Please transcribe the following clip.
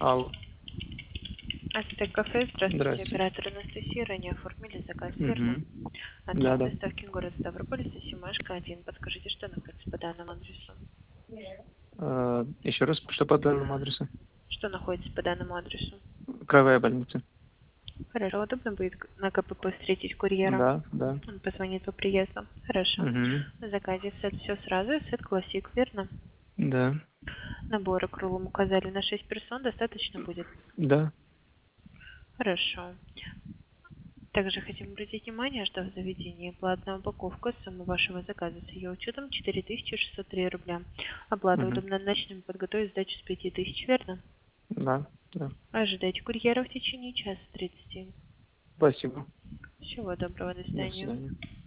Алло. Ацтек кафе, здравствуйте, Здрасте. оператор Анастасия, ранее оформили заказ, верно? Угу. Адрес Да. доставки город Ставрополь, Симашка 1. Подскажите, что находится по данному адресу? Еще раз, что по данному адресу? Что находится по данному адресу? Краевая больница. Хорошо, удобно будет на КПП встретить курьера. Да. Он позвонит по приезду. Хорошо. Угу. На заказе сет все сразу, сет классик, верно? Да. Наборы к рулам указали на 6 персон, достаточно будет? Да. Хорошо. Также хотим обратить внимание, что в заведении платная упаковка суммы вашего заказа с ее учетом 4603 рубля. Оплата Угу. удобно начнем подготовить сдачу с 5000, верно? Да. Ожидайте курьера в течение часа 30. Спасибо. Всего доброго, до До свидания. свидания.